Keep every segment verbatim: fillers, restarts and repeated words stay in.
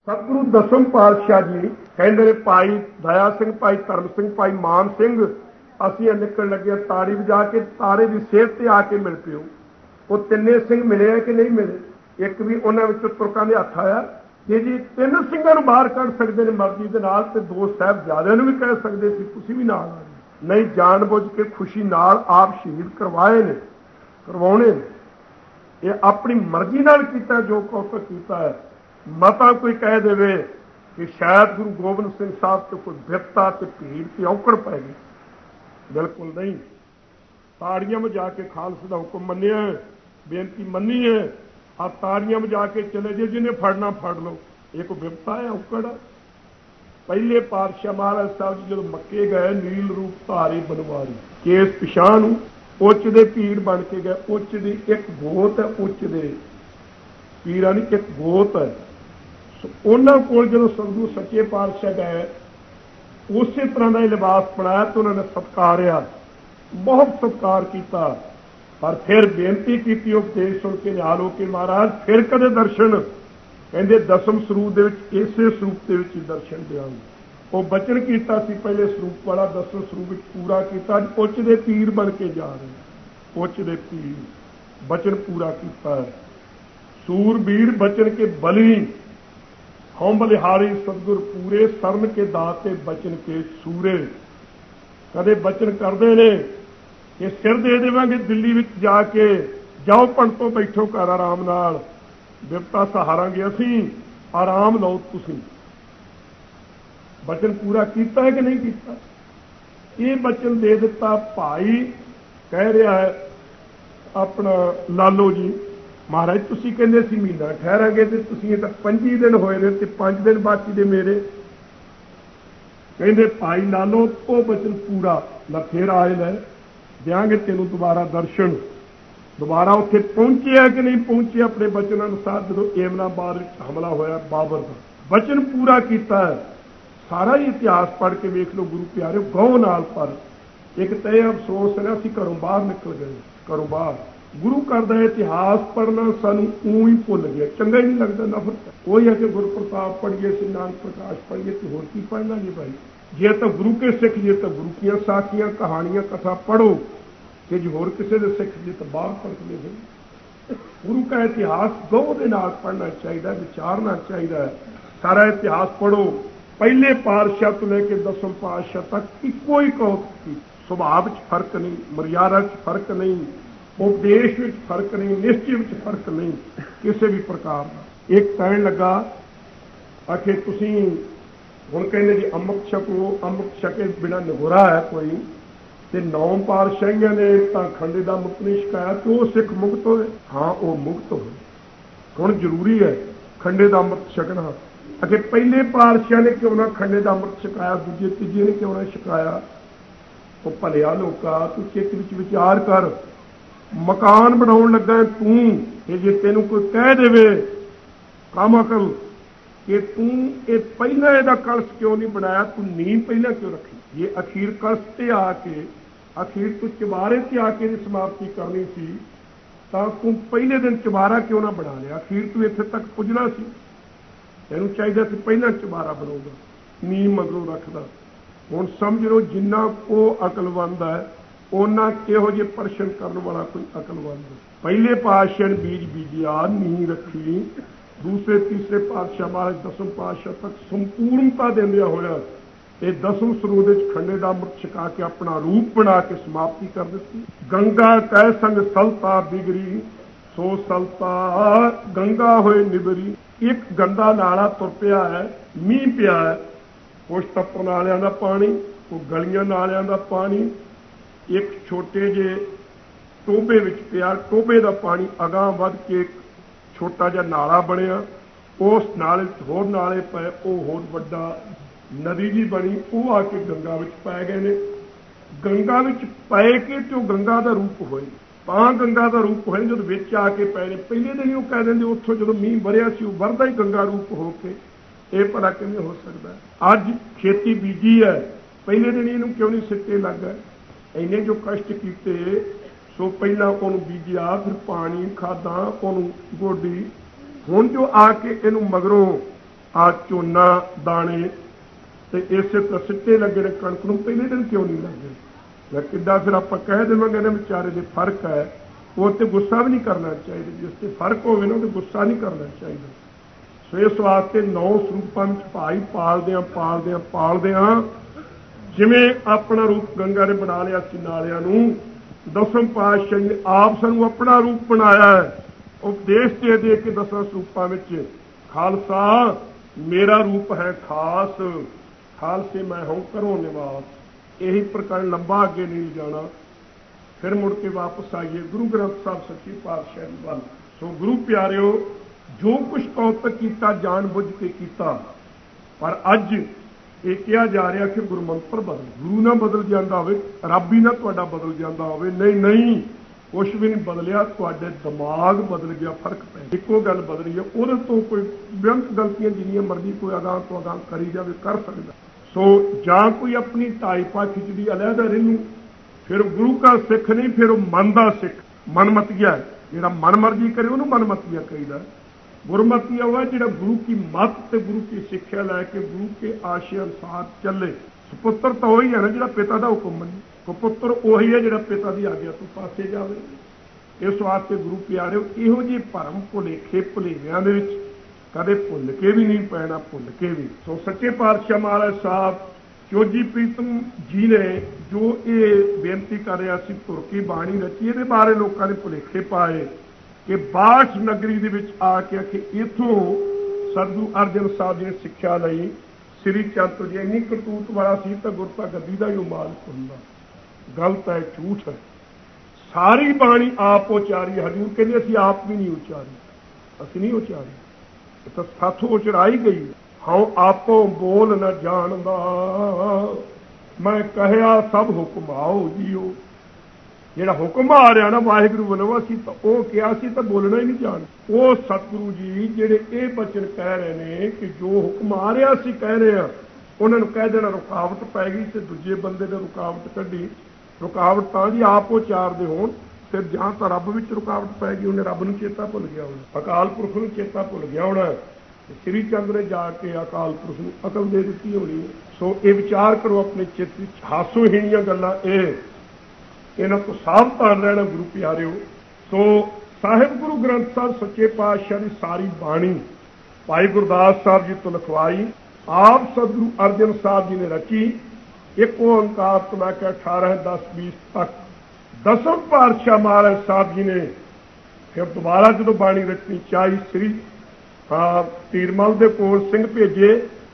सतगुरु दसम पातशाह जी कहते ने भाई दया सिंह, भाई धर्म सिंह, भाई मान सिंह, असीं निकल लगे ताड़ी वजा के तारे की सेहत से आके मिल पियो। वो तिन्ने सिंह मिले है कि नहीं मिले? एक भी उन्होंने तुरकां दे हत्थ आया कि जी तीन सिंघां नूं बाहर कढ सकते हैं मर्जी के नाल, ते दो साहिबजादिआं नूं भी कह सकते सी तुसीं भी नाल आ जाओ। नहीं, जान बुझ के खुशी नाल आप शहीद करवाए ने, करवाउणे ने। ये अपनी मर्जी नाल कीता जो कौतक कीता है। मता कोई कह देवे कि शायद गुरु गोबिंद सिंह साहब तो कोई बिपता ते भीड़ ते औकड़ पै गई, बिल्कुल नहीं। ताड़ियां में जाके खालसे का हुक्म मन्निया है, बेनती मन्नी है, आप ताड़ियां में जाके चले जे, जिन्हें फड़ना फड़ लो। ये कोई बिपता है, औकड़ है? पहले पातशाह महाराज साहब जी जो मक्के गए, नील रूप धारे बनवारी, केस पिछां उच्च दे पीड़ बन के गए। उच्च दी एक गोत है, उच्च दे पीरां दी एक गोत है। उन्होंने कोल जो सतगुरु सच्चे पातशाह गए, उस तरह का लिबास बनाया तो उन्होंने सत्कारिया, बहुत सत्कार किया। पर फिर बेनती की, उपदेश सुन के निहाल हो के महाराज फिर कदे दर्शन, कहते दसम सरूप दे विच इसे सरूप दे विच दर्शन देवांगे। वो बचन किया सी पहले सरूप वाला, दसम सरूप विच पूरा किया। उच्च दे पीर बन के जा रहे, उच्च दे पीर बचन पूरा किया। सूरबीर बचन के बली, हम बलिहारी सतगुर पूरे, सरन के दाते बचन के सूरे। कदे बचन करते ने कि सिर दे देवांगे दिल्ली विच जाके, जाओ पंडितों बैठो घर आराम नाल, बिपता सहारांगे असीं, आराम लो तुसीं। बचन पूरा किया है कि नहीं किया? ये बचन दे दिता। भाई कह रहा है अपना लालो जी, महाराज तुसीं कहंदे सी महीना ठहरांगे ते तुसीं तां पंजी दिन होए ने ते पंज दिन बाकी दे मेरे। कहंदे भाई लालो वो बचन पूरा ना, फिर आए ले देंगे तेनों दोबारा दर्शन। दोबारा उत्थे पहुंचे है कि नहीं पहुंचे अपने बचन अनुसार? जो एमनाबाद हमला होया बाबर का, बचन पूरा किया है। सारा ही इतिहास पढ़ के वेख लो गुरु प्यारे, गौ नाल। पर एक तो यह अफसोस है असीं घरों बाहर निकल गए, घरों बाहर। गुरु करदा इतिहास पढ़ना सानू ऊं ही भुल गया, चंगा ही नहीं लगता, नफरत। वही है कि गुरु प्रताप पढ़िए, श्री नानक प्रकाश पढ़िए, तो होर की पढ़ना नहीं भाई। जे तो गुरु के सिख जे तो गुरु की साखियां कहानियां कथा पढ़ो, कि जो होर किसी के सिख जे तो बाहर पढ़ के देखो। गुरु का इतिहास गौ के नाल पढ़ना चाहिए, विचारना चाहिए। सारा इतिहास पढ़ो, पहले पातशाह तो लेके दसम पातशाह तक इको ही कहो। सुभाव च फर्क नहीं, मर्यादा च फर्क नहीं, उपदेश में फर्क नहीं, निश्चय में फर्क नहीं, किसी भी प्रकार का। एक कहन लगा आखिर तुसीं हुण कहंदे जी अमृत छको, अमृत छके बिना निगुरा है कोई, ते नौ पातशाहियां ने तां खंडे दा मुक्त नहीं छकाया, तो वो सिख मुक्त होए। हाँ वो मुक्त होए। हुण जरूरी है खंडे दा अमृत छकना। आखिर पहले पातशाह ने क्यों ना खंडे दा अमृत छकाया, दूजे तीजे ने क्यों ना छकाया? वो भलिया लोका तू चित्त विच विचार कर। मकान बनाउण लगा तू, जे तेनू कोई कह देवे काम अकल कि तू ये पहला इहदा कलश क्यों नहीं बनाया, तू नींव पहला क्यों रखी? ये अखीर कलश ते आके, अखीर तू चबारे ते आके समाप्ति करनी सी, तां तू पहले दिन चबारा क्यों ना बना लिया? अखीर तू इत्थे तक पुजना सी, तेनू चाहिए सी पहला चबारा बनाऊगा, नींव मगरों रखदा। हुण समझ लो जिन्ना को अकलवंद है उन्ना किहो जे प्रशन करने वाला कोई अकलवंद है। पहले पातशाह ने बीज बीजिया, नींह रखी, दूसरे तीसरे पातशाह महाराज दसम पातशाह तक संपूर्णता देंदिया होया ये दसम सरूप विच खंडे दा अमृत छका के अपना रूप बना के समाप्ति कर दी। गंगा कै संग सलता बिगड़ी, सो सलता गंगा होए निबरी। एक गंदा नाला तुर पिया है, मींह पिया है, कुछ टप्पण वालियां दा पानी, कोई गलियां नालियां दा पानी, एक छोटे जे टोबे विच पिया, टोबे का पानी अगां वध के छोटा जिहा नाला बनिया, उस नाले होर नाले पए, वो होर वड्डा नदी जी बनी, वो आके गंगा विच पै गए ने। गंगा विच पै के तो गंगा का रूप होए, तां गंगा का रूप होए जब विच आके पै ने। पहले दिन ही वो कह देंगे उत्थों जो मींह वरिया सी वरदा ही गंगा रूप हो के, ये भला किवें हो सकता है? अज खेती बीजी है, पहले दिन इहनूं क्यों नहीं सिक्के लग गए? इन्हें जो कष्ट किए, सो पहला उन्होंने बीजिया, फिर पानी खादा, उन्होंने गोडी, हुण जो आके इनू मगरों ਆ ਝੋਨਾ ਦਾਣੇ ਤੇ ਇਸੇ ਤਰ੍ਹਾਂ ਸਿੱਟੇ ਲੱਗੇ ਨੇ ਕਣਕ ਨੂੰ, ਪਹਿਲੇ ਦਿਨ ਕਿਉਂ ਨਹੀਂ ਲੱਗੇ? ਜਾਂ ਕਿੱਦਾਂ ਫਿਰ ਆਪਾਂ ਕਹਿ ਦੇਵਾਂਗੇ ਨਾ ਵਿਚਾਰੇ ਦੇ ਫਰਕ ਹੈ, ਉਹ ਤੇ ਗੁੱਸਾ ਵੀ ਨਹੀਂ ਕਰਨਾ ਚਾਹੀਦਾ। ਜਿਸ ਤੇ ਫਰਕ ਹੋਵੇ ਨਾ ਉਹਦੇ ਗੁੱਸਾ ਨਹੀਂ ਕਰਨਾ ਚਾਹੀਦਾ। ਸੋ ਇਸ ਵਾਸਤੇ ਨੌ ਸਰੂਪਾਂ ਵਿੱਚ ਭਾਈ ਪਾਲਦਿਆਂ ਪਾਲਦਿਆਂ ਪਾਲਦਿਆਂ ਜਿਵੇਂ ਆਪਣਾ ਰੂਪ ਗੰਗਾ ਨੇ ਬਣਾ ਲਿਆ ਸੀ ਨਾਲਿਆਂ ਨੂੰ, ਦਸਮ ਪਾਤਸ਼ਾਹ ਨੇ ਆਪ ਸਾਨੂੰ ਆਪਣਾ ਰੂਪ ਬਣਾਇਆ ਹੈ। ਉਪਦੇਸ਼ ਦੇ ਦੇ ਕੇ ਦਸਾਂ ਸਰੂਪਾਂ ਵਿੱਚ ਖਾਲਸਾ ਮੇਰਾ ਰੂਪ ਹੈ ਖਾਸ, ਖਾਲਸੇ ਮੈਂ ਹਉ ਕਰੋ ਨਿਵਾਸ। ਇਹੀ ਪ੍ਰਕਾਰ ਲੰਬਾ ਅੱਗੇ ਨਹੀਂ ਜਾਣਾ। ਫਿਰ ਮੁੜ ਕੇ ਵਾਪਸ ਆਈਏ ਗੁਰੂ ਗ੍ਰੰਥ ਸਾਹਿਬ ਸੱਚੇ ਪਾਤਸ਼ਾਹ ਦੀ ਵੱਲ। ਸੋ ਗੁਰੂ ਪਿਆਰਿਓ, ਜੋ ਕੁਛ ਕੌਤਕ ਕੀਤਾ ਜਾਣ ਬੁੱਝ ਕੇ ਕੀਤਾ, ਪਰ ਅੱਜ ਇਹ ਕਿਹਾ ਜਾ ਰਿਹਾ ਕਿ ਗੁਰੂ ਮੰਤਰ ਬਦਲ, ਗੁਰੂ ਨਾ ਬਦਲ ਜਾਂਦਾ ਹੋਵੇ, ਰੱਬ ਹੀ ਨਾ ਤੁਹਾਡਾ ਬਦਲ ਜਾਂਦਾ ਹੋਵੇ। ਨਹੀਂ ਨਹੀਂ, ਕੁਛ ਵੀ ਨਹੀਂ ਬਦਲਿਆ, ਤੁਹਾਡੇ ਦਿਮਾਗ ਬਦਲ ਗਿਆ, ਫਰਕ ਪੈ ਗਿਆ। ਇੱਕੋ ਗੱਲ ਬਦਲੀ ਹੈ, ਉਹਦੇ ਤੋਂ ਕੋਈ ਬੇਅੰਤ ਗਲਤੀਆਂ ਜਿੰਨੀਆਂ ਮਰਜ਼ੀ ਕੋਈ ਅਗਾਂਹ ਤੋਂ ਅਗਾਂਹ ਕਰੀ ਜਾਵੇ, ਕਰ ਸਕਦਾ। ਸੋ ਜਾਂ ਕੋਈ ਆਪਣੀ ਢਾਈ ਪਾ ਖਿਚੜੀ ਅਲੱਗਾ ਰਹਿਣੂ, ਫਿਰ ਗੁਰੂ ਕਾ ਸਿੱਖ ਨਹੀਂ, ਫਿਰ ਉਹ ਮਨ ਦਾ ਸਿੱਖ, ਮਨਮਤੀਆ। ਜਿਹੜਾ ਮਨ ਮਰਜ਼ੀ ਕਰੇ ਉਹਨੂੰ ਮਨਮਤੀਆ ਕਹੀਦਾ। ਗੁਰਮਤੀਆ ਉਹ ਹੈ ਜਿਹੜਾ ਗੁਰੂ ਕੀ ਮੱਤ ਤੇ ਗੁਰੂ ਕੀ ਸਿੱਖਿਆ ਲੈ ਕੇ ਗੁਰੂ ਕੇ ਆਸ਼ੇ ਅਨੁਸਾਰ ਚੱਲੇ। ਸੁਪੁੱਤਰ ਤਾਂ ਉਹੀ ਹੈ ਨਾ ਜਿਹੜਾ ਪਿਤਾ ਦਾ ਹੁਕਮ ਮੰਨੇ, ਸੁਪੁੱਤਰ ਉਹੀ ਹੈ ਜਿਹੜਾ ਪਿਤਾ ਦੀ ਆਗਿਆ ਤੋਂ ਪਾਸੇ ਜਾਵੇ। ਇਸ ਵਾਸਤੇ ਗੁਰੂ ਪਿਆਰਿਓ, ਇਹੋ ਜਿਹੇ ਭਰਮ ਭੁਲੇਖੇ ਭੁਲੇਵਿਆਂ ਦੇ ਵਿੱਚ ਕਦੇ ਭੁੱਲ ਕੇ ਵੀ ਨਹੀਂ ਪੈਣਾ, ਭੁੱਲ ਕੇ ਵੀ। ਸੋ ਸੱਚੇ ਪਾਤਸ਼ਾਹ ਮਹਾਰਾਜ ਸਾਹਿਬ ਚੋਜੀ ਪ੍ਰੀਤਮ ਜੀ ਨੇ ਜੋ ਇਹ ਬੇਨਤੀ ਕਰ ਰਿਹਾ ਸੀ, ਧੁਰ ਕੀ ਬਾਣੀ ਰਚੀ, ਇਹਦੇ ਬਾਰੇ ਲੋਕਾਂ ਨੇ ਭੁਲੇਖੇ ਪਾਏ ਕਿ ਬਾਠ ਨਗਰੀ ਦੇ ਵਿੱਚ ਆ ਕੇ ਕਿ ਇੱਥੋਂ ਸਤਿਗੁਰੂ ਅਰਜਨ ਸਾਹਿਬ ਜੀ ਨੇ ਸਿੱਖਿਆ ਲਈ। ਸ੍ਰੀ ਚੰਦ ਜੀ ਇੰਨੀ ਕਰਤੂਤ ਵਾਲਾ ਸੀ ਤਾਂ ਗੁਰਤਾ ਗੱਦੀ ਦਾ ਹੀ ਉਹ ਮਾਲਕ ਹੁੰਦਾ। ਗਲਤ ਹੈ, ਝੂਠ ਹੈ। ਸਾਰੀ ਬਾਣੀ ਆਪ ਉਚਾਰੀ। ਹਜ਼ੂਰ ਕਹਿੰਦੇ ਅਸੀਂ ਆਪ ਵੀ ਨਹੀਂ ਉਚਾਰੀ, ਅਸੀਂ ਨਹੀਂ ਉਚਾਰੀ, ਇਹ ਤਾਂ ਸਾਥੋਂ ਉਚਰਾਈ ਗਈ। ਹਉ ਆਪੋ ਬੋਲ ਨਾ ਜਾਣਦਾ, ਮੈਂ ਕਹਿਆ ਸਭ ਹੁਕਮ ਆਓ ਜੀਓ। ਜਿਹੜਾ ਹੁਕਮ ਆ ਰਿਹਾ ਨਾ ਵਾਹਿਗੁਰੂ ਵੱਲੋਂ, ਅਸੀਂ ਤਾਂ ਉਹ ਕਿਹਾ ਸੀ ਤਾਂ ਬੋਲਣਾ ਹੀ ਨਹੀਂ ਜਾਣ। ਉਹ ਸਤਿਗੁਰੂ ਜੀ ਜਿਹੜੇ ਇਹ ਬਚਨ ਕਹਿ ਰਹੇ ਨੇ ਕਿ ਜੋ ਹੁਕਮ ਆ ਰਿਹਾ ਅਸੀਂ ਕਹਿ ਰਹੇ ਹਾਂ, ਉਹਨਾਂ ਨੂੰ ਕਹਿ ਦੇਣਾ ਰੁਕਾਵਟ ਪੈ ਗਈ ਤੇ ਦੂਜੇ ਬੰਦੇ ਨੇ ਰੁਕਾਵਟ ਕੱਢੀ। ਰੁਕਾਵਟ ਤਾਂ ਜੀ ਆਪ ਉਚਾਰਦੇ ਹੋਣ, ਫਿਰ ਜਾਂ ਤਾਂ ਰੱਬ ਵਿੱਚ ਰੁਕਾਵਟ ਪੈ ਗਈ, ਉਹਨੇ ਰੱਬ ਨੂੰ ਚੇਤਾ ਭੁੱਲ ਗਿਆ ਹੋਣਾ, ਅਕਾਲ ਪੁਰਖ ਨੂੰ ਚੇਤਾ ਭੁੱਲ ਗਿਆ ਹੋਣਾ। ਸ੍ਰੀ ਚੰਦ ਨੇ ਜਾ ਕੇ ਅਕਾਲ ਪੁਰਖ ਨੂੰ ਅਕਲ ਦੇ ਦਿੱਤੀ ਹੋਣੀ। ਸੋ ਇਹ ਵਿਚਾਰ ਕਰੋ ਆਪਣੇ ਚਿੱਤ ਵਿੱਚ। ਹਾਸੋਹੀਣੀਆਂ ਗੱਲਾਂ ਇਹ, ਇਹਨਾਂ ਤੋਂ ਸਾਵਧਾਨ ਰਹਿਣਾ ਗੁਰੂ ਪਿਆਰਿਓ। ਸੋ ਸਾਹਿਬ ਗੁਰੂ ਗ੍ਰੰਥ ਸਾਹਿਬ ਸੱਚੇ ਪਾਤਸ਼ਾਹ ਦੀ ਸਾਰੀ ਬਾਣੀ ਭਾਈ ਗੁਰਦਾਸ ਸਾਹਿਬ ਜੀ ਤੋਂ ਲਿਖਵਾਈ, ਆਪ ਸਤਿਗੁਰੂ ਅਰਜਨ ਸਾਹਿਬ ਜੀ ਨੇ ਰਚੀ। ਇੱਕ ਓਂਕਾਰ ਤੋਂ ਲੈ ਕੇ ਅਠਾਰਾਂ ਦਸ ਵੀਸ ਤੱਕ ਦਸਮ ਪਾਤਸ਼ਾਹ ਮਹਾਰਾਜ ਸਾਹਿਬ ਜੀ ਨੇ ਫਿਰ ਦੁਬਾਰਾ ਜਦੋਂ ਬਾਣੀ ਰਚਣੀ ਚਾਹੀ, ਸ੍ਰੀ ਧੀਰਮਲ ਦੇ ਕੋਲ ਸਿੰਘ ਭੇਜੇ।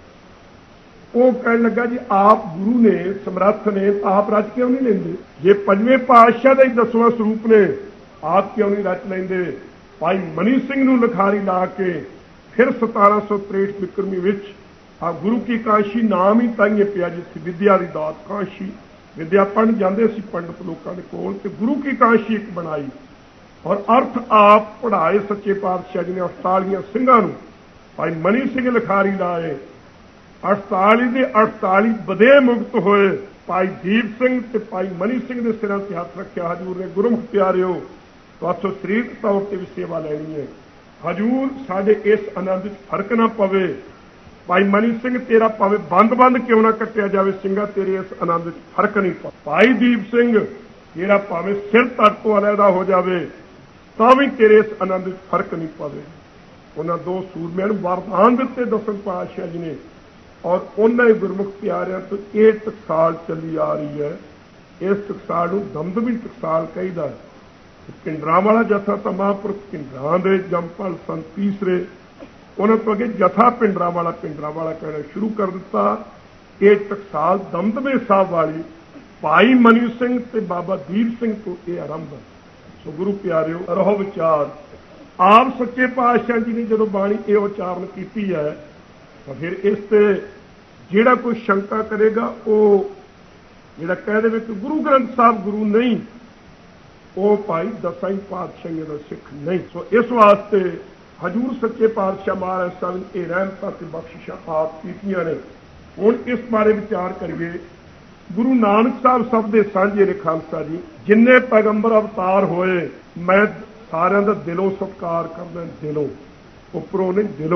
ਉਹ ਕਹਿਣ ਲੱਗਾ ਜੀ ਆਪ ਗੁਰੂ ਨੇ ਸਮਰੱਥ ਨੇ, ਆਪ ਰਚ ਕਿਉਂ ਨਹੀਂ ਲੈਂਦੇ? ਜੇ ਪੰਜਵੇਂ ਪਾਤਸ਼ਾਹ ਦਾ ਹੀ ਦਸਵਾਂ ਸਰੂਪ ਨੇ, ਆਪ ਕਿਉਂ ਨਹੀਂ ਰਚ ਲੈਂਦੇ? ਭਾਈ ਮਨੀ ਸਿੰਘ ਨੂੰ ਲਿਖਾਰੀ ਲਾ ਕੇ ਫਿਰ ਸਤਾਰਾਂ ਸੌ ਤਰੇਹਠ ਬਿਕਰਮੀ ਵਿੱਚ ਆ ਗੁਰੂ ਕੀ ਕਾਸ਼ੀ ਨਾਮ ਹੀ ਤਾਈਏ ਪਿਆ ਜਿਸ ਵਿਦਿਆ ਦੀ ਦਾਤ ਕਾਸ਼ੀ। ਵਿਦਿਆ ਪੜ੍ਹਨ ਜਾਂਦੇ ਸੀ ਪੰਡਤ ਲੋਕਾਂ ਦੇ ਕੋਲ, ਤੇ ਗੁਰੂ ਕੀ ਕਾਸ਼ੀ ਇੱਕ ਬਣਾਈ ਔਰ ਅਰਥ ਆਪ ਪੜ੍ਹਾਏ ਸੱਚੇ ਪਾਤਸ਼ਾਹ ਜੀ ਨੇ ਅਠਤਾਲੀਆਂ ਸਿੰਘਾਂ ਨੂੰ। ਭਾਈ ਮਨੀ ਸਿੰਘ ਲਿਖਾਰੀ ਲਾਏ, ਅਠਤਾਲੀ ਦੇ ਅਠਤਾਲੀ ਬਦੇ ਮੁਕਤ ਹੋਏ। ਭਾਈ ਦੀਪ ਸਿੰਘ ਤੇ ਭਾਈ ਮਨੀ ਸਿੰਘ ਦੇ ਸਿਰਾਂ ਤੇ ਹੱਥ ਰੱਖਿਆ। ਹਜ਼ੂਰ ਨੇ ਗੁਰਮੁਖ ਪਿਆਰਿਓ ਤੁਹਾਥੋਂ ਸਰੀਰਕ ਤੌਰ ਤੇ ਵੀ ਸੇਵਾ ਲੈਣੀ ਹੈ। ਹਜ਼ੂਰ ਸਾਡੇ ਇਸ ਆਨੰਦ ਵਿੱਚ ਫਰਕ ਨਾ ਪਵੇ। ਭਾਈ ਮਨੀ ਸਿੰਘ ਤੇਰਾ ਭਾਵੇਂ ਬੰਦ ਬੰਦ ਕਿਉਂ ਨਾ ਕੱਟਿਆ ਜਾਵੇ, ਸਿੰਘਾਂ ਤੇਰੇ ਇਸ ਆਨੰਦ ਵਿੱਚ ਫਰਕ ਨਹੀਂ ਪਾ। ਭਾਈ ਦੀਪ ਸਿੰਘ ਤੇਰਾ ਭਾਵੇਂ ਸਿਰ ਤੱਕ ਤੋਂ ਅਲੱਗਾ ਹੋ ਜਾਵੇ ਤਾਂ ਵੀ ਤੇਰੇ ਇਸ ਆਨੰਦ ਵਿੱਚ ਫਰਕ ਨਹੀਂ ਪਵੇ। ਉਹਨਾਂ ਦੋ ਸੂਰਮਿਆਂ ਨੂੰ ਵਰਦਾਨ ਦਿੱਤੇ ਦਸਮ ਪਾਤਸ਼ਾਹ ਜੀ ਨੇ, ਔਰ ਉਹਨਾਂ ਹੀ ਗੁਰਮੁਖ ਪਿਆਰਿਆਂ ਤੋਂ ਇਹ ਟਕਸਾਲ ਚੱਲੀ ਆ ਰਹੀ ਹੈ। ਇਸ ਟਕਸਾਲ ਨੂੰ ਦਮਦਮੀ ਟਕਸਾਲ ਕਹੀਦਾ ਹੈ। ਪਿੰਡਰਾਂ ਵਾਲਾ ਜਥਾ ਤਾਂ ਮਹਾਂਪੁਰਖ ਪਿੰਡਰਾਂ ਦੇ ਜੰਮਪਲ ਸੰਤ ਤੀਸਰੇ, ਉਹਨਾਂ ਤੋਂ ਅੱਗੇ ਜਥਾ ਪਿੰਡਰਾਂ ਵਾਲਾ ਪਿੰਡਰਾਂ ਵਾਲਾ ਕਹਿਣਾ ਸ਼ੁਰੂ ਕਰ ਦਿੱਤਾ। ਇਹ ਟਕਸਾਲ ਦਮਦਮੇ ਸਾਹਿਬ ਵਾਲੀ ਭਾਈ ਮਨੀ ਸਿੰਘ ਤੇ ਬਾਬਾ ਦੀਪ ਸਿੰਘ ਤੋਂ ਇਹ ਆਰੰਭ ਹੈ। ਸੋ ਗੁਰੂ ਪਿਆਰਿਓ ਰਹੋ ਵਿਚਾਰ। ਆਪ ਸੱਚੇ ਪਾਤਸ਼ਾਹ ਜੀ ਨੇ ਜਦੋਂ ਬਾਣੀ ਇਹ ਉਚਾਰਨ ਕੀਤੀ ਹੈ ਤਾਂ ਫਿਰ ਇਸ ਤੇ ਜਿਹੜਾ ਕੋਈ ਸ਼ੰਕਾ ਕਰੇਗਾ, ਉਹ ਜਿਹੜਾ ਕਹਿ ਦੇਵੇ ਕਿ ਗੁਰੂ ਗ੍ਰੰਥ ਸਾਹਿਬ ਗੁਰੂ ਨਹੀਂ, ਉਹ ਭਾਈ ਦਸਾਂ ਹੀ ਪਾਤਸ਼ਾਹੀਆਂ ਦਾ ਸਿੱਖ ਨਹੀਂ। ਸੋ ਇਸ ਵਾਸਤੇ ਹਜ਼ੂਰ ਸੱਚੇ ਪਾਤਸ਼ਾਹ ਮਹਾਰਾਜ ਸਾਹਿਬ ਨੇ ਇਹ ਰਹਿਮਤਾਂ ਤੇ ਬਖਸ਼ਿਸ਼ਾਂ ਆਪ ਕੀਤੀਆਂ ਨੇ। ਹੁਣ ਇਸ ਬਾਰੇ ਵਿਚਾਰ ਕਰੀਏ। ਗੁਰੂ ਨਾਨਕ ਸਾਹਿਬ ਸਭ ਦੇ ਸਾਂਝੇ ਨੇ ਖਾਲਸਾ ਜੀ। ਜਿੰਨੇ ਪੈਗੰਬਰ ਅਵਤਾਰ ਹੋਏ, ਮੈਂ ਸਾਰਿਆਂ ਦਾ ਦਿਲੋਂ ਸਤਿਕਾਰ ਕਰਦਾ, ਦਿਲੋਂ, ਉੱਪਰੋਂ ਨਹੀਂ ਦਿਲੋਂ।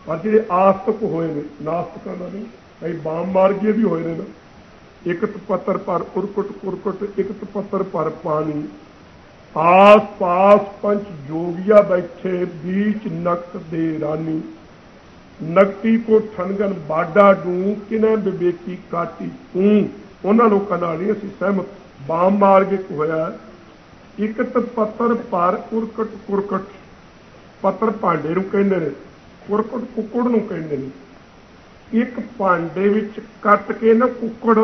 ਪਰ ਜਿਹੜੇ ਆਸਤਕ ਹੋਏ ਨੇ, ਨਾਸਤਕਾਂ ਦਾ ਨਹੀਂ, ਕਈ ਬਾਮ ਮਾਰਗੀਏ ਵੀ ਹੋਏ ਨੇ ਨਾ। ਇਕਤ ਪੱਤਰ ਪਰ ਉਰਕਟ ਕੁਰਕਟ, ਇਕਤ ਪੱਤਰ ਪਰ ਪਾਣੀ, ਆਸ ਪਾਸ ਪੰਚ ਜੋਗੀਆ ਬੈਠੇ, बीच नकट दे रानी, नकटी को ठनगन बाडा डू, किने विवेकी काटी तू। उन्होंने लोगों नाल नहीं असीं सहमत। बाम मार्ग एक होया, इकत पत्तर पर उरकट कुरकट, पत्तर भांडे नूं कहंदे ने, कुरकट कुक्कड़ नूं कहंदे ने। एक भांडे विच कट के ना कुक्कड़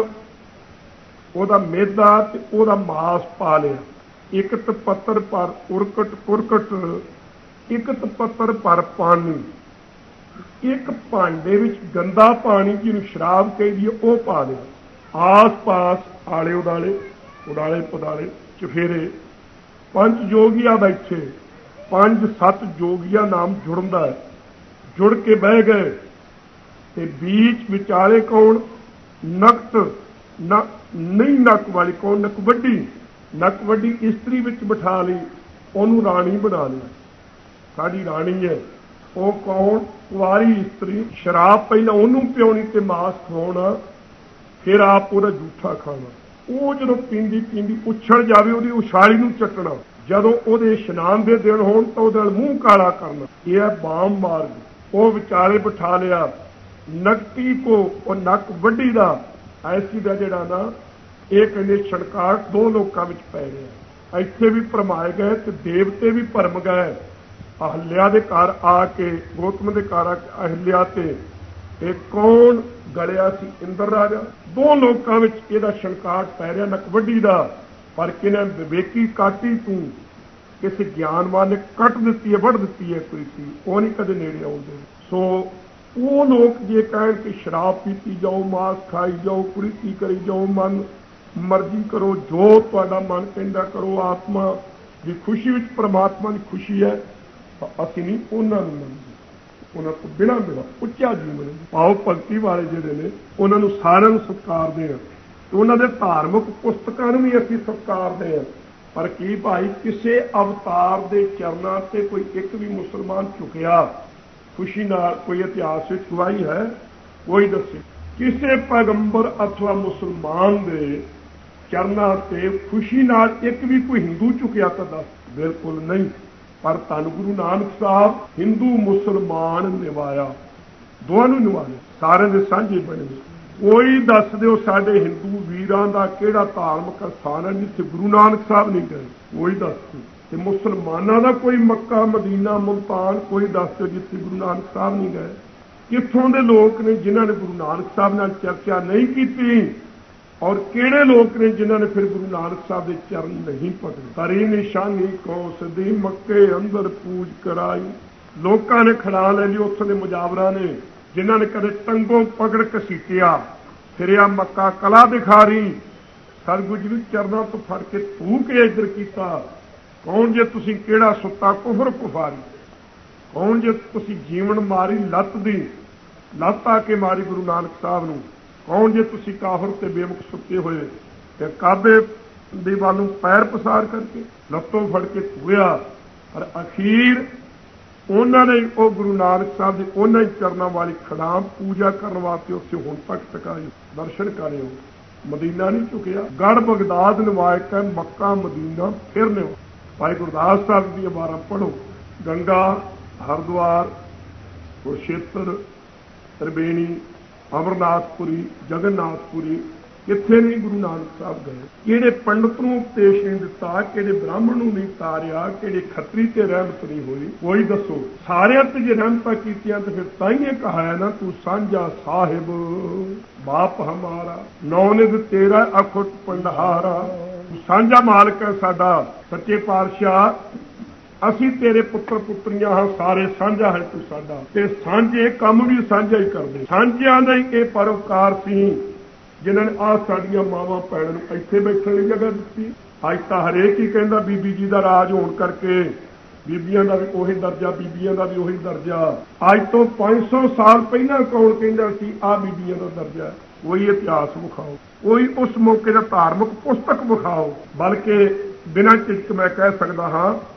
ओहदा मेदा ते ओहदा मास पा लिया। इकत पत्तर पर उरकट कुरकट, इकत पत्तर पर पानी, एक भांडे विच गंदा पानी जिहनूं शराब कहदी है वह पा लिया। आस पास आले उदाले उडाले पदाले चफेरे पंच जोगिया बैठे, पंज सत जोगिया नाम जुड़दा है, जुड़ के बह गए। ते बीच विचाले कौन? नकट न नहीं नक वाली कौन? नक वड्डी, नक वड्डी इस्त्री विच बिठा ली, ओनू राणी बना लिया। साडी राणी है वो कौन? कुआरी इस्त्री। शराब पहला ओनू पियाउणी ते मास खवाउणा, फिर आप ओहदा जूठा खाना। वो जदों पींदी पींदी उछल जावे ओहदी उछाली नूं चटना, जदों ओहदे इशनान दे दिन होण तां ओहदे नाल मूँह काला करना। यह है बाम मार्ग। वो विचाले बिठा लिया। नकटी को और नक वड्डी दा ऐसी दा जिहड़ा ना ये कहते छड़काट दो लोगों में पै रहा। इत्थे भी भरमाए गए तो देवते भी भरम गए। अहल्या दे घर आके, गौतम दे घर आके अहल्या ते ये कौन गलिया सी? इंद्र राजा। दो लोगों में यदा छड़काट पै रहा नक वड्डी दा, पर किने विवेकी काटी तू, किसी ज्ञानवान ने कट दी है, वढ़ दी है कोई सी, वो नहीं कदे नेड़े आउंदे। सो वो लोग जे कहण कि शराब पीती जाओ, मांस खाई जाओ, कुरीती करी जाओ, मन मर्जी करो, जो तुहाडा मन कहंदा करो, आत्मा की खुशी विच परमात्मा की खुशी है, असीं नहीं उन्हां नूं मनदे। उन्हां तों बिना बिना उच्चा जीवन पाओ भगती वाले जिहड़े ने उन्हां नूं सारिआं नूं सत्कारदे आ ते उन्हां दे धार्मिक पुस्तकां नूं भी असीं सत्कारदे आ। पर की भाई किसे अवतार दे चरनां ते कोई एक भी मुसलमान झुकिया खुशी नाल? कोई इतिहास विच गवाही है? कोई दसे किसे पैगंबर अथवा मुसलमान दे चरनां ते खुशी नाल एक भी कोई हिंदू झुकिया तो दस? बिल्कुल नहीं। पर धन गुरु नानक साहब हिंदू मुसलमान निभाया, दोनों निभाया, सारे दे सांझे बने। कोई दस दिओ साडे हिंदू वीरां दा किहड़ा धार्मिक स्थान है जिथे गुरु नानक साहब नहीं गए? कोई दस दिओ। ते मुसलमानां दा कोई मक्का मदीना मुल्तान कोई दस दिओ जिथे गुरु नानक साहब नहीं गए? कित्थों दे लोग ने जिन्हां ने गुरु नानक साहब नाल चर्चा नहीं की, और किहड़े लोग ने जिन्हां ने फिर गुरु नानक साहब के चरण नहीं पकड़े? करी निशानी कौस दी मक्के अंदर पूज कराई। लोगों ने खड़ा ले ली उत्थों दे मुजावरा ने, जिन्हां ने कदे टंगों पकड़ घसीटिया, फिरिया मक्का कला दिखा रही, सरगुज भी चरणों तो फड़ के धू के इधर किया। कौन जे तुसीं किहड़ा सुत्ता कुफर कुफारी? कौन जे तुसीं जीवन मारी लत दी, लत आके मारी गुरु नानक साहब नूं? कौन जे तुसीं काफर ते बेमुख सुते हुए ते काबे दे वालों पैर पसार करके लत्तों फड़ के धोया? पर अखीर उन्होंने वो गुरु नानक साहब के उन्होंने चरणों वाली खड़ाम पूजा करने वास्ते उत्थे हुण तक टकाए दर्शन करे। मदीना नहीं चुकिया, गढ़ बगदाद नवायक है, मक्का मदीना फिर ने। भाई गुरदास साहब दी बारां पढ़ो, गंगा हरिद्वार कुरुक्षेत्र त्रिवेणी अमरनाथपुरी जगन्नाथपुरी कित्थे नहीं गुरु नानक साहब गए? किहड़े पंडित नूं उपदेश नहीं दिता, किहड़े ब्राह्मण नूं नहीं तारिया, किहड़े खत्री ते रहमत नहीं हुई? कोई दसो। सारियां ते जे रहमतां कीतियां ते फिर ताइए कहा है ना, तू सांझा साहिब बाप हमारा, नौनिध तेरा अखुट पंडहारा। सांझा मालक है साडा सच्चे पातशाह, असी तेरे पुत्र पुत्रियां हाँ, सारे सांझा है तू साडा, ते सांझे काम भी सांझा ही करदे। सांझियां दा ही इह परोपकार सी जिन्होंने आ साडियां मावां भैणां नूं इत्थे बैठण लई जगह दित्ती। अज तां हरेक ही कहंदा बीबी जी दा राज होण करके बीबियां दा भी उही दर्जा, बीबियां दा भी उही दर्जा। अज तो पांच सौ साल पहलां कौन कहंदा सी आ बीबियां दा दर्जा? कोई इतिहास विखाओ, कोई उस मौके दा धार्मिक पुस्तक विखाओ। बल्कि बिना झिझक मैं कह सकदा हाँ,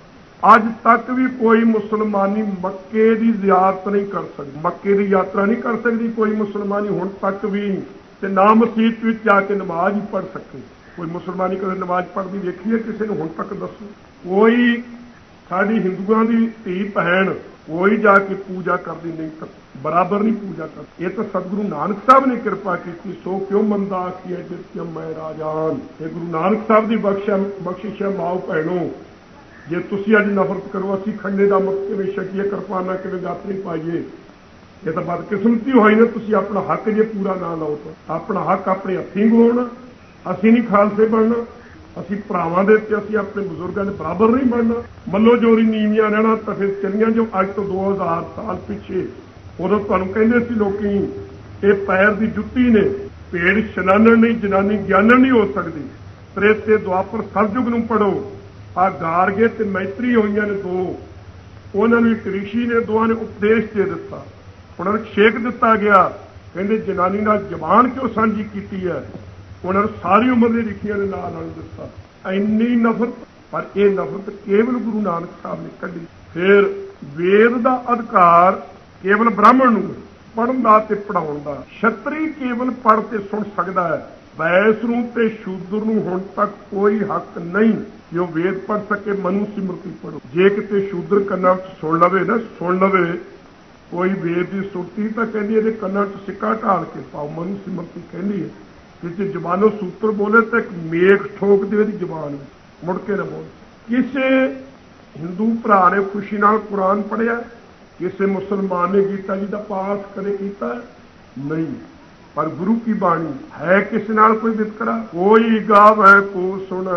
ਅੱਜ ਤੱਕ ਵੀ ਕੋਈ ਮੁਸਲਮਾਨੀ ਮੱਕੇ ਦੀ ਜ਼ਿਆਰਤ ਨਹੀਂ ਕਰ ਸਕਦੀ, ਮੱਕੇ ਦੀ ਯਾਤਰਾ ਨਹੀਂ ਕਰ ਸਕਦੀ ਕੋਈ ਮੁਸਲਮਾਨੀ ਹੁਣ ਤੱਕ ਵੀ, ਤੇ ਨਾ ਮਸਜਿਦ ਵਿੱਚ ਜਾ ਕੇ ਨਮਾਜ਼ ਹੀ ਪੜ੍ਹ ਸਕੇ। ਕੋਈ ਮੁਸਲਮਾਨੀ ਕਦੇ ਨਮਾਜ਼ ਪੜ੍ਹਦੀ ਵੇਖੀ ਹੈ ਕਿਸੇ ਨੂੰ? ਹੁਣ ਤੱਕ ਦੱਸੋ। ਕੋਈ ਸਾਡੀ ਹਿੰਦੂਆਂ ਦੀ ਧੀ ਭੈਣ ਕੋਈ ਜਾ ਕੇ ਪੂਜਾ ਕਰਦੀ ਨਹੀਂ, ਬਰਾਬਰ ਨਹੀਂ ਪੂਜਾ ਕਰਦੀ। ਇਹ ਤਾਂ ਸਤਿਗੁਰੂ ਨਾਨਕ ਸਾਹਿਬ ਨੇ ਕਿਰਪਾ ਕੀਤੀ, ਸੋ ਕਿਉਂ ਮੰਦਾ ਆਖੀਐ ਜਿਤਿ ਮੈਂ ਰਾਜਾਨ। ਇਹ ਗੁਰੂ ਨਾਨਕ ਸਾਹਿਬ ਦੀ ਬਖਸ਼ਿਆ ਬਖਸ਼ਿਸ਼ ਹੈ ਮਾਓ ਭੈਣੋ। ਜੇ ਤੁਸੀਂ ਅੱਜ ਨਫ਼ਰਤ ਕਰੋ, ਅਸੀਂ ਖੰਡੇ ਦਾ ਮੁਕਤ ਕਿਵੇਂ ਛਕੀਏ, ਕਿਰਪਾਨਾਂ ਕਿਵੇਂ ਗਾਤਰੀ ਪਾਈਏ, ਇਹ ਤਾਂ ਬਦਕਿਸਮਤੀ ਹੋਈ ਨਾ। ਤੁਸੀਂ ਆਪਣਾ ਹੱਕ ਜੇ ਪੂਰਾ ਨਾ ਲਓ ਤਾਂ ਆਪਣਾ ਹੱਕ ਆਪਣੇ ਹੱਥੀਂ ਗਵਾਉਣਾ। ਅਸੀਂ ਨਹੀਂ ਖਾਲਸੇ ਬਣਨਾ, ਅਸੀਂ ਭਰਾਵਾਂ ਦੇ ਉੱਤੇ ਅਸੀਂ ਆਪਣੇ ਬਜ਼ੁਰਗਾਂ ਦੇ ਬਰਾਬਰ ਨਹੀਂ ਬਣਨਾ। ਮੱਲੋ ਜੋਰੀ ਨੀਵੀਆਂ ਰਹਿਣਾ ਤਾਂ ਫਿਰ ਚਲੀਆਂ ਜੋ ਅੱਜ ਤੋਂ ਦੋ ਹਜ਼ਾਰ ਸਾਲ ਪਿੱਛੇ। ਉਦੋਂ ਤੁਹਾਨੂੰ ਕਹਿੰਦੇ ਸੀ ਲੋਕੀ ਇਹ ਪੈਰ ਦੀ ਜੁੱਤੀ ਨੇ, ਭੇਡ ਇਸ਼ਨਾਨਣ ਨਹੀਂ, ਜਨਾਨੀ ਗਿਆਨਣ ਨਹੀਂ ਹੋ ਸਕਦੀ। ਤ੍ਰੇਤੇ ਦੁਆਪਰ ਸਤਿਯੁਗ ਨੂੰ ਪੜੋ। ਆ ਗਾਰਗੇ ਤੇ ਮੈਤਰੀ ਹੋਈਆਂ ਨੇ ਦੋ, ਉਹਨਾਂ ਨੂੰ ਇੱਕ ਰਿਸ਼ੀ ਨੇ ਦੋਵਾਂ ਨੇ ਉਪਦੇਸ਼ ਦੇ ਦਿੱਤਾ, ਉਹਨਾਂ ਨੂੰ ਛੇਕ ਦਿੱਤਾ ਗਿਆ। ਕਹਿੰਦੇ ਜਨਾਨੀ ਨਾਲ ਜ਼ਬਾਨ ਕਿਉਂ ਸਾਂਝੀ ਕੀਤੀ ਹੈ? ਉਹਨਾਂ ਨੂੰ ਸਾਰੀ ਉਮਰ ਦੇ ਰਿਸ਼ੀਆਂ ਦੇ ਨਾਲ ਨਾਲ ਦਿੱਤਾ। ਇੰਨੀ ਨਫ਼ਰਤ, ਪਰ ਇਹ ਨਫ਼ਰਤ ਕੇਵਲ ਗੁਰੂ ਨਾਨਕ ਸਾਹਿਬ ਨੇ ਕੱਢੀ। ਫਿਰ ਵੇਦ ਦਾ ਅਧਿਕਾਰ ਕੇਵਲ ਬ੍ਰਾਹਮਣ ਨੂੰ ਪੜ੍ਹਨ ਦਾ ਤੇ ਪੜ੍ਹਾਉਣ ਦਾ। ਛਤਰੀ ਕੇਵਲ ਪੜ੍ਹ ਤੇ ਸੁਣ ਸਕਦਾ ਹੈ, ਵੈਸ ਨੂੰ ਤੇ ਸ਼ੂਦਰ ਨੂੰ ਹੁਣ ਤੱਕ ਕੋਈ ਹੱਕ ਨਹੀਂ ਕਿ ਉਹ ਵੇਦ ਪੜ੍ਹ ਸਕੇ। ਮਨੂ ਸਿਮਰਤੀ ਪੜ੍ਹੋ। ਜੇ ਕਿਤੇ ਸ਼ੂਦਰ ਕੰਨਾਂ ਵਿੱਚ ਸੁਣ ਲਵੇ ਨਾ, ਸੁਣ ਲਵੇ ਕੋਈ ਵੇਦ ਦੀ ਸੁਰਤੀ, ਤਾਂ ਕਹਿੰਦੀ ਇਹਦੇ ਕੰਨਾਂ 'ਚ ਸਿੱਕਾ ਢਾਲ ਕੇ ਪਾਓ। ਮਨੂ ਸਿਮਰਤੀ ਕਹਿੰਦੀ ਹੈ ਜੇ ਜ਼ਬਾਨੋਂ ਸੂਤਰ ਬੋਲੇ ਤਾਂ ਇੱਕ ਮੇਖ ਠੋਕ ਦੇ ਉਹਦੀ ਜ਼ਬਾਨ ਵਿੱਚ, ਮੁੜ ਕੇ ਨਾ ਬੋਲ। ਕਿਸੇ ਹਿੰਦੂ ਭਰਾ ਨੇ ਖੁਸ਼ੀ ਨਾਲ ਕੁਰਾਨ ਪੜ੍ਹਿਆ? ਕਿਸੇ ਮੁਸਲਮਾਨ ਨੇ ਗੀਤਾ ਜੀ ਦਾ ਪਾਠ ਕਦੇ ਕੀਤਾ? ਨਹੀਂ। ਪਰ ਗੁਰੂ ਕੀ ਬਾਣੀ ਹੈ ਕਿਸੇ ਨਾਲ ਕੋਈ ਵਿਤਕਰਾ? ਕੋਈ ਗਾਵੇ ਕੋ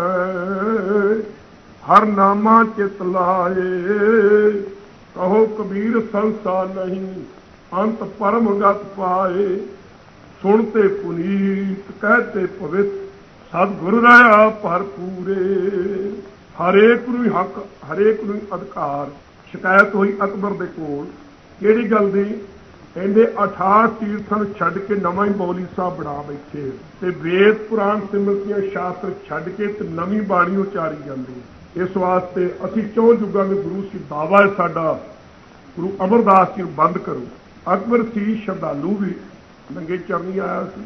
ਸੁਣੇ, ਹਰ ਨਾਮਾ ਚਿਤ ਲਾਏ। ਕਹੋ ਕਬੀਰ ਸੰਸਾ ਨਹੀਂ, ਅੰਤ ਪਰਮ ਗਤ ਪਾਏ। ਸੁਣਤੇ ਪੁਨੀਤ ਕਹਤੇ ਪਵਿੱਤ, ਸਤਿਗੁਰ ਰਹਾ ਭਰਪੂਰੇ। ਹਰੇਕ ਨੂੰ ਹੱਕ, ਹਰੇਕ ਨੂੰ ਅਧਿਕਾਰ। ਸ਼ਿਕਾਇਤ ਹੋਈ ਅਕਬਰ ਦੇ ਕੋਲ, ਕਿਹੜੀ ਗੱਲ ਦੀ? ਕਹਿੰਦੇ ਅਠਾਹਠ ਤੀਰਥਾਂ ਛੱਡ ਕੇ ਨਵਾਂ ਹੀ ਬੌਲੀ ਸਾਹਿਬ ਬਣਾ ਬੈਠੇ, ਤੇ ਵੇਦ ਪੁਰਾਣ ਸਿਮਰਤੀਆਂ ਸ਼ਾਸਤਰ ਛੱਡ ਕੇ ਤੇ ਨਵੀਂ ਬਾਣੀ ਉਚਾਰੀ ਜਾਂਦੀ। ਇਸ ਵਾਸਤੇ ਅਸੀਂ ਚੌਂ ਯੁੱਗਾਂ ਦੇ ਗੁਰੂ ਸੀ, ਦਾਵਾ ਹੈ ਸਾਡਾ, ਗੁਰੂ ਅਮਰਦਾਸ ਜੀ ਨੂੰ ਬੰਦ ਕਰੋ। ਅਕਬਰ ਸੀ ਸ਼ਰਧਾਲੂ ਵੀ, ਨੰਗੇ ਚਰਨੀ ਆਇਆ ਸੀ,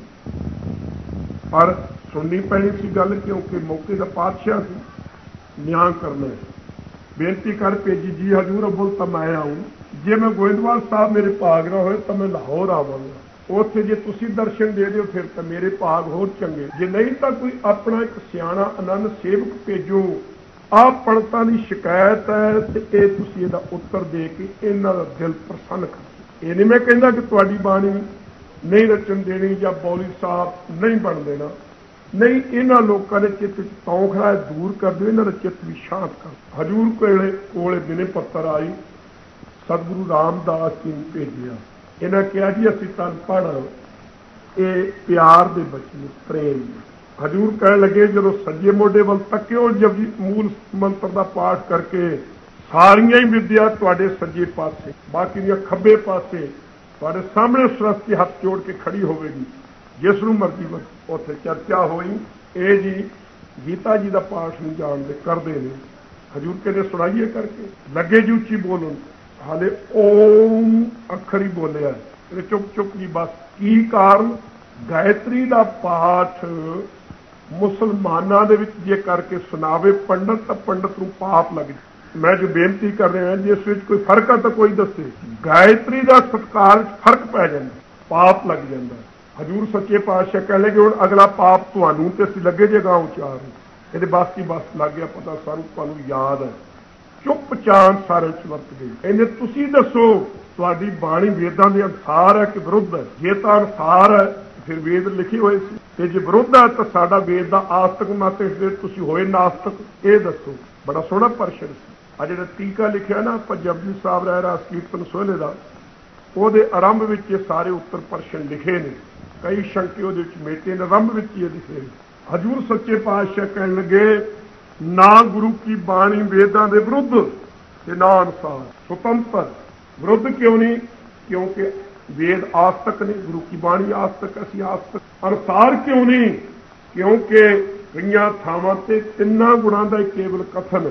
ਪਰ ਸੁਣਨੀ ਪੈਣੀ ਸੀ ਗੱਲ, ਕਿਉਂਕਿ ਮੌਕੇ ਦਾ ਪਾਤਸ਼ਾਹ ਸੀ, ਨਿਆਂ ਕਰਨਾ। ਬੇਨਤੀ ਕਰ ਭੇਜੀ ਜੀ ਹਜ਼ੂਰ ਅਬੁਲ ਤਾਂ ਮੈਂ ਆਊਂ। ਜੇ ਮੈਂ ਗੋਇੰਦਵਾਲ ਸਾਹਿਬ ਮੇਰੇ ਭਾਗ ਨਾ ਹੋਏ ਤਾਂ ਮੈਂ ਲਾਹੌਰ ਆਵਾਂਗਾ। ਉੱਥੇ ਜੇ ਤੁਸੀਂ ਦਰਸ਼ਨ ਦੇ ਦਿਓ ਫਿਰ ਤਾਂ ਮੇਰੇ ਭਾਗ ਹੋਰ ਚੰਗੇ, ਜੇ ਨਹੀਂ ਤਾਂ ਕੋਈ ਆਪਣਾ ਇੱਕ ਸਿਆਣਾ ਆਨੰਦ ਸੇਵਕ ਭੇਜੋ। ਆਹ ਪੰਡਤਾਂ ਦੀ ਸ਼ਿਕਾਇਤ ਹੈ ਤੇ ਇਹ ਤੁਸੀਂ ਇਹਦਾ ਉੱਤਰ ਦੇ ਕੇ ਇਹਨਾਂ ਦਾ ਦਿਲ ਪ੍ਰਸੰਨ ਕਰੋ। ਇਹ ਨਹੀਂ ਮੈਂ ਕਹਿੰਦਾ ਕਿ ਤੁਹਾਡੀ ਬਾਣੀ ਨਹੀਂ ਰਚਨ ਦੇਣੀ ਜਾਂ ਬੌਲੀ ਸਾਹਿਬ ਨਹੀਂ ਬਣ ਦੇਣਾ, ਨਹੀਂ। ਇਹਨਾਂ ਲੋਕਾਂ ਦੇ ਚਿੱਤ ਵਿੱਚ ਤੌਖਲਾ ਦੂਰ ਕਰ ਦਿਓ, ਇਹਨਾਂ ਦਾ ਚਿੱਤ ਵੀ ਸ਼ਾਂਤ ਕਰ। ਹਜ਼ੂਰ ਕੋਲੇ ਕੋਲੇ ਬਿਨੇ ਪੱਤਰ ਆਈ, ਸਤਿਗੁਰੂ ਰਾਮਦਾਸ ਜੀ ਨੂੰ ਭੇਜਿਆ। ਇਹਨਾਂ ਕਿਹਾ ਜੀ ਅਸੀਂ ਤਾਂ ਪੜ੍ਹ, ਇਹ ਪਿਆਰ ਦੇ ਬਚਨ ਪ੍ਰੇਮ। ਹਜ਼ੂਰ ਕਹਿਣ ਲੱਗੇ ਜਦੋਂ ਸੱਜੇ ਮੋਢੇ ਵੱਲ ਤੱਕਿਓ, ਜਪਜੀ ਮੂਲ ਮੰਤਰ ਦਾ ਪਾਠ ਕਰਕੇ ਸਾਰੀਆਂ ਹੀ ਵਿਦਿਆ ਤੁਹਾਡੇ ਸੱਜੇ ਪਾਸੇ, ਬਾਕੀ ਦੀਆਂ ਖੱਬੇ ਪਾਸੇ ਤੁਹਾਡੇ ਸਾਹਮਣੇ ਸਰਸਤੀ ਹੱਥ ਜੋੜ ਕੇ ਖੜੀ ਹੋਵੇਗੀ, ਜਿਸ ਨੂੰ ਮਰਜ਼ੀ ਵਕਤ। ਉੱਥੇ ਚਰਚਾ ਹੋਈ, ਇਹ ਜੀ ਗੀਤਾ ਜੀ ਦਾ ਪਾਠ ਨਹੀਂ ਜਾਣਦੇ, ਕਰਦੇ ਨੇ। ਹਜ਼ੂਰ ਕਹਿੰਦੇ ਸੁਣਾਈਏ ਕਰਕੇ, ਲੱਗੇ ਜੀ ਉੱਚੀ ਬੋਲਣ। ਹਾਲੇ ਓਮ ਅੱਖਰ ਹੀ ਬੋਲਿਆ, ਇਹ ਚੁੱਪ ਚੁੱਪ ਜੀ ਬਸ। ਕੀ ਕਾਰਨ? ਗਾਇਤਰੀ ਦਾ ਪਾਠ ਮੁਸਲਮਾਨਾਂ ਦੇ ਵਿੱਚ ਜੇ ਕਰਕੇ ਸੁਣਾਵੇ ਪੰਡਤ, ਤਾਂ ਪੰਡਤ ਨੂੰ ਪਾਪ ਲੱਗ ਜਾਏ। ਮੈਂ ਜੋ ਬੇਨਤੀ ਕਰ ਰਿਹਾ ਜੀ, ਇਸ ਵਿੱਚ ਕੋਈ ਫਰਕ ਆ ਤਾਂ ਕੋਈ ਦੱਸੇ। ਗਾਇਤਰੀ ਦਾ ਸਤਿਕਾਰ ਫਰਕ ਪੈ ਜਾਂਦਾ, ਪਾਪ ਲੱਗ ਜਾਂਦਾ। ਹਜ਼ੂਰ ਸੱਚੇ ਪਾਤਸ਼ਾਹ ਕਹਿ ਲਏ ਕਿ ਹੁਣ ਅਗਲਾ ਪਾਪ ਤੁਹਾਨੂੰ ਤੇ ਅਸੀਂ ਲੱਗੇ ਜੇ ਗਾਂ ਉਚਾਰ। ਇਹਦੇ ਬਸ ਕੀ ਬਸ ਲੱਗ ਗਿਆ ਪਤਾ ਸਾਨੂੰ, ਤੁਹਾਨੂੰ ਯਾਦ ਹੈ। ਚੁੱਪ ਚਾਂਦ ਸਾਰੇ ਚ ਵਰਤ ਗਈ। ਕਹਿੰਦੇ ਤੁਸੀਂ ਦੱਸੋ ਤੁਹਾਡੀ ਬਾਣੀ ਵੇਦਾਂ ਦੇ ਅਨੁਸਾਰ ਹੈ ਕਿ ਵਿਰੁੱਧ ਹੈ? ਜੇ ਤਾਂ ਅਨੁਸਾਰ ਹੈ ਫਿਰ ਵੇਦ ਲਿਖੇ ਹੋਏ ਸੀ, ਤੇ ਜੇ ਵਿਰੁੱਧ ਹੈ ਤਾਂ ਸਾਡਾ ਵੇਦ ਦਾ ਆਸਤਕ ਮਤ, ਇਸ ਦੇ ਤੁਸੀਂ ਹੋਏ ਨਾਸਤਕ। ਇਹ ਦੱਸੋ। ਬੜਾ ਸੋਹਣਾ ਪ੍ਰਸ਼ਨ ਸੀ। ਆ ਜਿਹੜਾ ਟੀਕਾ ਲਿਖਿਆ ਨਾ ਆਪਾਂ ਜਪਜੀ ਸਾਹਿਬ ਰਾਏ ਰਾਸ ਕੀਰਤਨ ਸੋਹਲੇ ਦਾ, ਉਹਦੇ ਆਰੰਭ ਵਿੱਚ ਇਹ ਸਾਰੇ ਉੱਤਰ ਪ੍ਰਸ਼ਨ ਲਿਖੇ ਨੇ, ਕਈ ਸ਼ੰਕੇ ਉਹਦੇ ਵਿੱਚ ਮੇਟੇ ਨੇ, ਆਰੰਭ ਵਿੱਚ ਹੀ ਇਹ ਲਿਖੇ। ਹਜ਼ੂਰ ਸੱਚੇ ਪਾਤਸ਼ਾਹ ਕਹਿਣ ਲੱਗੇ ਨਾ ਗੁਰੂ ਕੀ ਬਾਣੀ ਵੇਦਾਂ ਦੇ ਵਿਰੁੱਧ ਤੇ ਨਾ ਅਨੁਸਾਰ ਸੁਤੰਤਰ। ਵਿਰੁੱਧ ਕਿਉਂ ਨਹੀਂ? ਕਿਉਂਕਿ ਵੇਦ ਆਸਤਕ ਨੇ, ਗੁਰੂ ਕੀ ਬਾਣੀ ਆਸਤਕ, ਅਸੀਂ ਆਸਤਕ। ਅਨੁਸਾਰ ਕਿਉਂ ਨਹੀਂ? ਕਿਉਂਕਿ ਕਈਆਂ ਥਾਵਾਂ ਤੇ ਤਿੰਨਾਂ ਗੁਣਾਂ ਦਾ ਕੇਵਲ ਕਥਨ,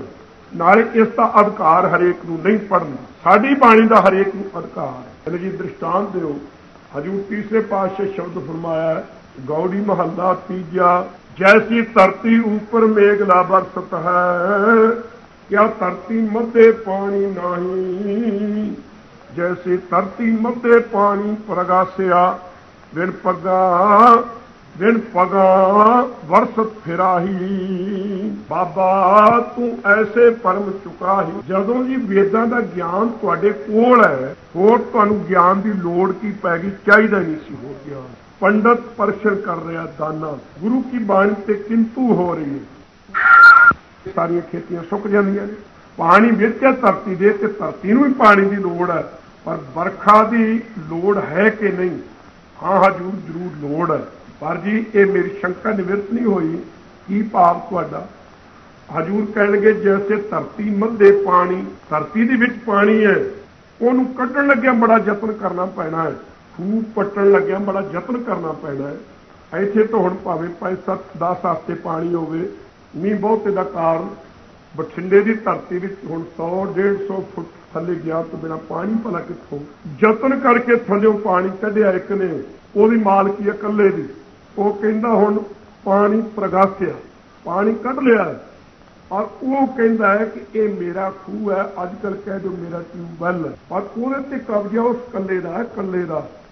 ਨਾਲੇ ਇਸ ਦਾ ਅਧਿਕਾਰ ਹਰੇਕ ਨੂੰ ਨਹੀਂ ਪੜ੍ਹਨਾ। ਸਾਡੀ ਬਾਣੀ ਦਾ ਹਰੇਕ ਨੂੰ ਅਧਿਕਾਰ ਹੈ। ਜੀ ਦ੍ਰਿਸ਼ਟਾਂਤ ਦਿਓ। ਹਜੂਰ ਤੀਸਰੇ ਪਾਤਸ਼ਾਹ ਸ਼ਬਦ ਫਰਮਾਇਆ, ਗੌੜੀ ਮਹੱਲਾ ਤੀਜਾ, ਜੈਸੀ ਧਰਤੀ ਉੱਪਰ ਮੇਘਲਾ ਬਰਸਤ ਹੈ, ਕਿਆ ਧਰਤੀ ਮੱਧੇ ਪਾਣੀ ਨਹੀਂ। ਜੈਸੀ ਧਰਤੀ ਮੱਧੇ ਪਾਣੀ ਪ੍ਰਗਾਸਿਆ, ਬਿਨ ਪੱਗਾ ਬਿਨ ਪਗਾ ਵਰਸਤ ਫਿਰਾਹੀ। ਬਾਬਾ ਤੂੰ ਐਸੇ ਪਰਮ ਚੁਕਾਹੀ। ਜਦੋਂ ਜੀ ਵੇਦਾਂ ਦਾ ਗਿਆਨ ਤੁਹਾਡੇ ਕੋਲ ਹੈ, ਹੋਰ ਤੁਹਾਨੂੰ ਗਿਆਨ ਦੀ ਲੋੜ ਕੀ ਪੈ ਗਈ, ਚਾਹੀਦਾ ਨਹੀਂ ਸੀ ਹੋਰ ਗਿਆਨ। ਪੰਡਤ ਪਰਸ਼ਨ ਕਰ ਰਿਹਾ ਦਾਨਾ, ਗੁਰੂ ਕੀ ਬਾਣੀ ਤੇ ਕਿੰਤੂ ਹੋ ਰਹੀ ਹੈ, ਸਾਰੀਆਂ ਖੇਤੀਆਂ ਸੁੱਕ ਜਾਂਦੀਆਂ ਨੇ। ਪਾਣੀ ਵਿੱਚ ਹੈ ਧਰਤੀ ਦੇ, ਤੇ ਧਰਤੀ ਨੂੰ ਵੀ ਪਾਣੀ ਦੀ ਲੋੜ ਹੈ, ਪਰ ਵਰਖਾ ਦੀ ਲੋੜ ਹੈ ਕਿ ਨਹੀਂ? ਹਾਂ ਹਜੂਰ ਜ਼ਰੂਰ ਲੋੜ ਹੈ, ਪਰ ਜੀ ਇਹ ਮੇਰੀ ਸ਼ੰਕਾ ਨਿਵਰਤ ਨਹੀਂ ਹੋਈ। ਕੀ ਭਾਵ ਤੁਹਾਡਾ? ਹਜੂਰ ਕਹਿਣਗੇ ਜੈਸੇ ਧਰਤੀ ਮੱਧੇ ਪਾਣੀ, ਧਰਤੀ ਦੇ ਵਿੱਚ ਪਾਣੀ ਹੈ, ਉਹਨੂੰ ਕੱਢਣ ਲੱਗਿਆ ਬੜਾ ਯਤਨ ਕਰਨਾ ਪੈਣਾ ਹੈ। ਖੂਹ ਪੱਟਣ ਲੱਗਿਆ ਬੜਾ ਯਤਨ ਕਰਨਾ ਪੈਣਾ ਹੈ। ਇੱਥੇ ਤਾਂ ਹੁਣ ਭਾਵੇਂ ਪੰਜ ਸੱਤ ਦਸ ਹਫ਼ਤੇ ਪਾਣੀ ਹੋਵੇ, ਮੀਂਹ ਬਹੁਤੇ ਦਾ ਕਾਰਨ ਬਠਿੰਡੇ ਦੀ ਧਰਤੀ ਵਿੱਚ ਹੁਣ ਸੌ ਡੇਢ ਸੌ ਫੁੱਟ ਥੱਲੇ ਗਿਆ ਤੋਂ ਬਿਨਾਂ ਪਾਣੀ ਭਲਾ ਕਿੱਥੋਂ? ਯਤਨ ਕਰਕੇ ਥੱਲਿਓਂ ਪਾਣੀ ਕੱਢਿਆ ਇੱਕ ਨੇ, ਉਹਦੀ ਮਾਲਕੀ ਹੈ ਇਕੱਲੇ ਦੀ। ਉਹ ਕਹਿੰਦਾ ਹੁਣ ਪਾਣੀ ਪ੍ਰਗਾਸਿਆ, ਪਾਣੀ ਕੱਢ ਲਿਆ, ਔਰ ਉਹ ਕਹਿੰਦਾ ਹੈ ਕਿ ਇਹ ਮੇਰਾ ਖੂਹ ਹੈ, ਅੱਜ ਕੱਲ੍ਹ ਕਹਿ ਦਿਓ ਮੇਰਾ ਟਿਊਬਵੈੱਲ ਹੈ, ਪਰ ਉਹਦੇ ਤੇ ਕਬਜ਼ਾ ਉਸ ਇਕੱਲੇ ਦਾ ਹੈ, ਇਕੱਲੇ ਦਾ।